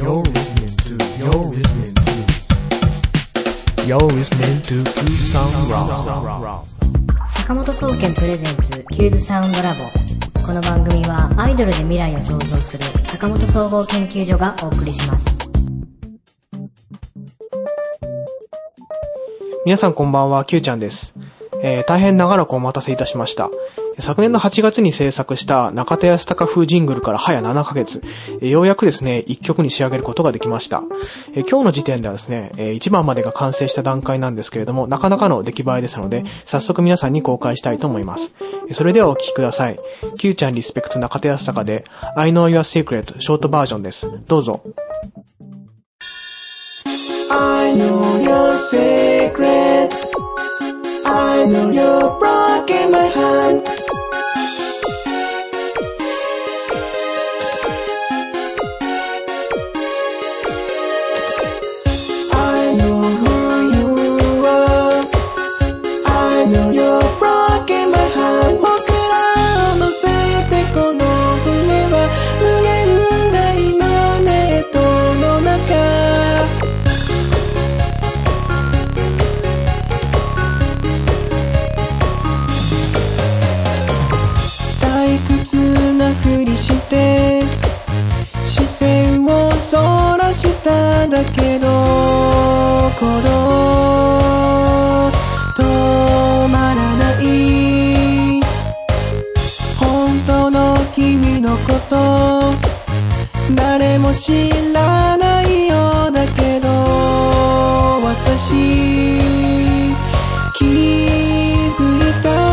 坂本総研プレゼンツキューズサウンドラボ。この番組はアイドルで未来を創造する坂本総合研究所がお送りします。 皆さんこんばんは、キューちゃんです。大変長らくお待たせいたしました。昨年の8月に制作した中田康隆風ジングルから早7ヶ月、ようやくですね、1曲に仕上げることができました。今日の時点ではですね、1番までが完成した段階なんですけれども、なかなかの出来栄えですので、早速皆さんに公開したいと思います。それではお聴きください。キューちゃんリスペクト中田康隆で I Know Your Secret ショートバージョンです。どうぞ。 I know your secret. I know you're broken my heart. I know who you are. I know you're broken my heart. 僕らを乗せてこの船は無限大のネットの中。退屈なふりして視線をそらしただけど鼓動止まらない本当の君のこと誰も知らないようだけど私気づいた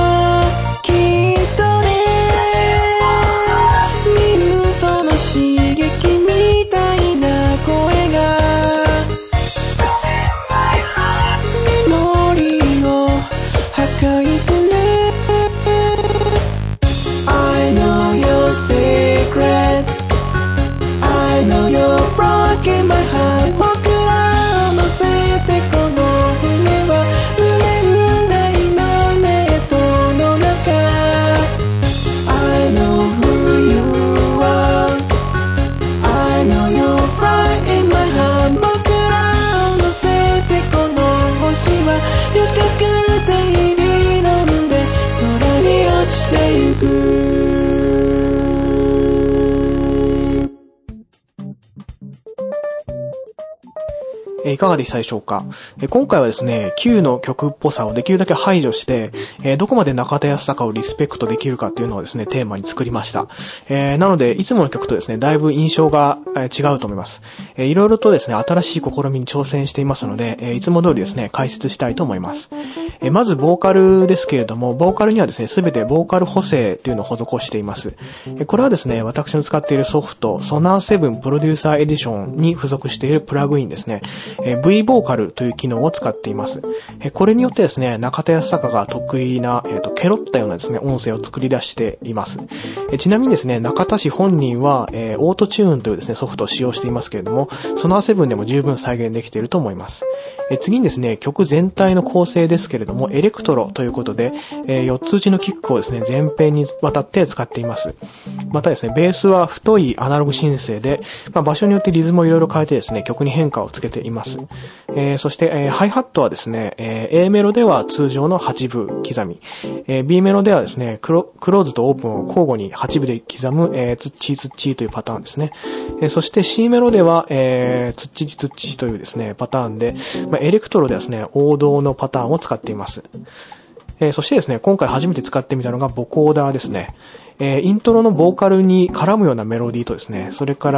いかがでしたでしょうか。今回はですね、Q の曲っぽさをできるだけ排除して、どこまで中田康隆をリスペクトできるかっていうのをですね、テーマに作りました。なので、いつもの曲とですね、だいぶ印象が違うと思います。いろいろとですね、新しい試みに挑戦していますので、いつも通りですね、解説したいと思います。まず、ボーカルですけれども、ボーカルにはですね、すべてボーカル補正というのを施しています。これはですね、私の使っているソフト、ソナー7プロデューサーエディションに付属しているプラグインですね。V ボーカルという機能を使っています。これによってですね、中田康隆が得意な、ケロったようなですね、音声を作り出しています。ちなみにですね、中田氏本人は、オートチューンというですね、ソフトを使用していますけれども、ソナー7でも十分再現できていると思います。次にですね、曲全体の構成ですけれども、エレクトロということで、4つ打ちのキックをですね、全編にわたって使っています。またですね、ベースは太いアナログシンセで、場所によってリズムをいろいろ変えてですね、曲に変化をつけています。そして、ハイハットはですね、A メロでは通常の8分刻み、B メロではですね、クローズとオープンを交互に8分で刻む、ツッチーツッチーというパターンですね。そして C メロでは、ツッチチツッチというですね、パターンで、エレクトロではですね、王道のパターンを使っています。そしてですね、今回初めて使ってみたのがボコーダーですね。イントロのボーカルに絡むようなメロディーとですね、それから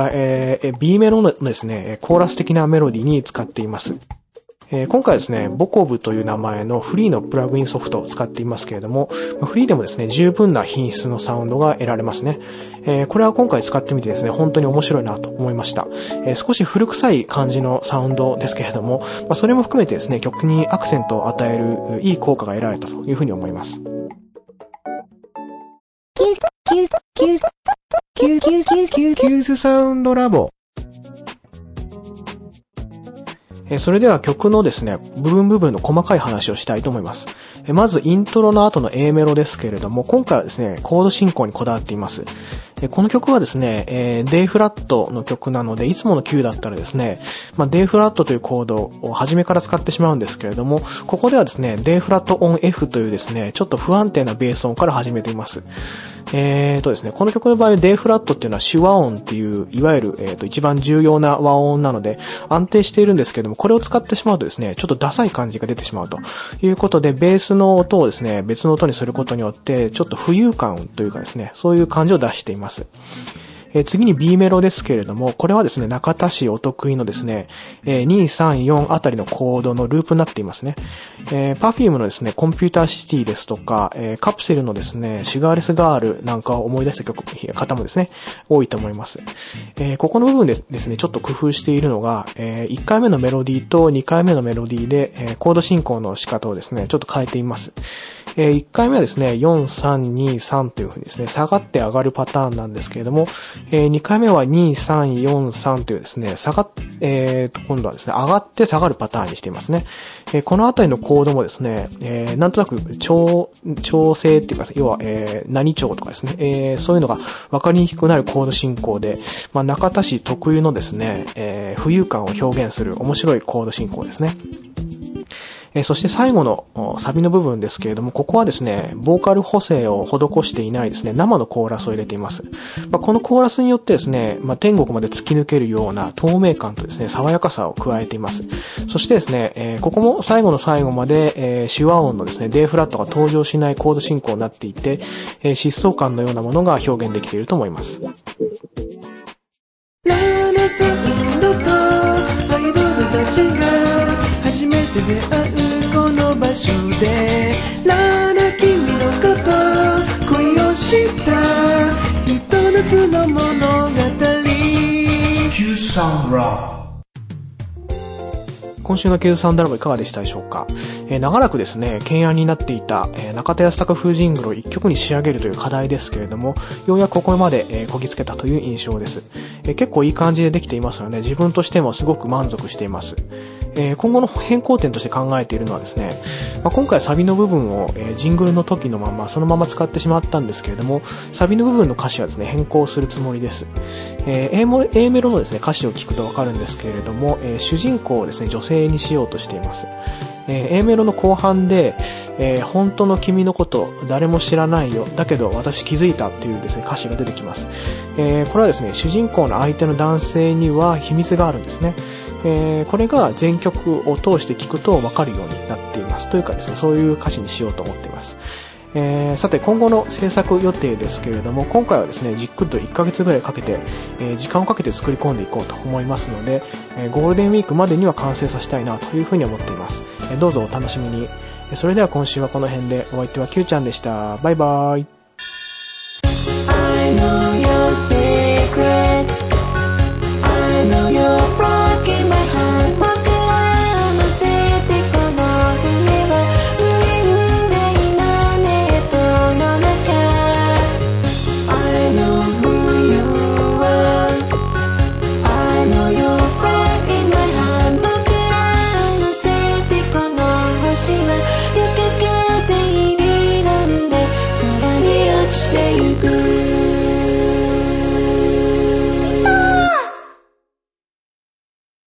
、B メロのですね、コーラス的なメロディーに使っています。今回ですね、ボコブという名前のフリーのプラグインソフトを使っていますけれども、フリーでもですね、十分な品質のサウンドが得られますね。これは今回使ってみてですね、本当に面白いなと思いました。少し古臭い感じのサウンドですけれども、それも含めてですね、曲にアクセントを与えるいい効果が得られたというふうに思います。 キューズサウンドラボ。 それでは曲のですね、部分の細かい話をしたいと思います。まずイントロの後の A メロですけれども、今回はですね、コード進行にこだわっています。 この曲はですね、デイフラットの曲なので、いつもの Q だったらですね、デイフラットというコードを初めから使ってしまうんですけれども、ここではですね、デイフラットオン F というですね、ちょっと不安定なベース音から始めています。ですね、この曲の場合、デイフラットっていうのは手話音っていう、いわゆる、一番重要な和音なので、安定しているんですけれども、これを使ってしまうとですね、ちょっとダサい感じが出てしまうということで、ベースの音をですね、別の音にすることによって、ちょっと浮遊感というかですね、そういう感じを出しています。次に B メロですけれども、これはですね、中田氏お得意のですね、2、3、4あたりのコードのループになっていますね。Perfume のですね、コンピューターシティですとか、カプセルのですね、シュガーレスガールなんかを思い出した方もですね、多いと思います。ここの部分でですね、ちょっと工夫しているのが、1回目のメロディーと2回目のメロディーで、コード進行の仕方をですね、ちょっと変えています。1回目はですね、4、3、2、3という風にですね、下がって上がるパターンなんですけれども、2回目は2、3、4、3というですね、今度はですね、上がって下がるパターンにしていますね。このあたりのコードもですね、なんとなく調整っていうか、要は、何調とかですね、そういうのが分かりにくくなるコード進行で、中田氏特有のですね、浮遊感を表現する面白いコード進行ですね。そして最後のサビの部分ですけれども、ここはですね、ボーカル補正を施していないですね、生のコーラスを入れています。このコーラスによってですね、天国まで突き抜けるような透明感とですね、爽やかさを加えています。そしてですね、ここも最後の最後まで、手話音のですね、デイフラットが登場しないコード進行になっていて、疾走感のようなものが表現できていると思います。 ララサウンドとアイドルたちが初めて出会うこの場所でララ君のこと恋をしたひと夏の物語 Q サウンドラボ。今週のQサウンドラボいかがでしたでしょうか。長らくですね、懸案になっていた、中田泰孝風ジングルを一曲に仕上げるという課題ですけれども、ようやくここまで、こぎつけたという印象です。結構いい感じでできていますので、自分としてもすごく満足しています。今後の変更点として考えているのはですね、今回サビの部分を、ジングルの時のままそのまま使ってしまったんですけれども、サビの部分の歌詞はですね、変更するつもりです。A メロのですね、歌詞を聞くとわかるんですけれども、主人公をですね、女性にしようとしています。A メロの後半で、本当の君のこと誰も知らないよ、だけど私気づいたっていうですね、歌詞が出てきます。これはですね、主人公の相手の男性には秘密があるんですね。これが全曲を通して聞くと分かるようになっていますというかですね、そういう歌詞にしようと思っています。さて今後の制作予定ですけれども、今回はですね、じっくりと1ヶ月ぐらいかけて、時間をかけて作り込んでいこうと思いますので、ゴールデンウィークまでには完成させたいなというふうに思っています。どうぞお楽しみに。それでは今週はこの辺で、お相手は Q ちゃんでした。バイバイ。 I know your secret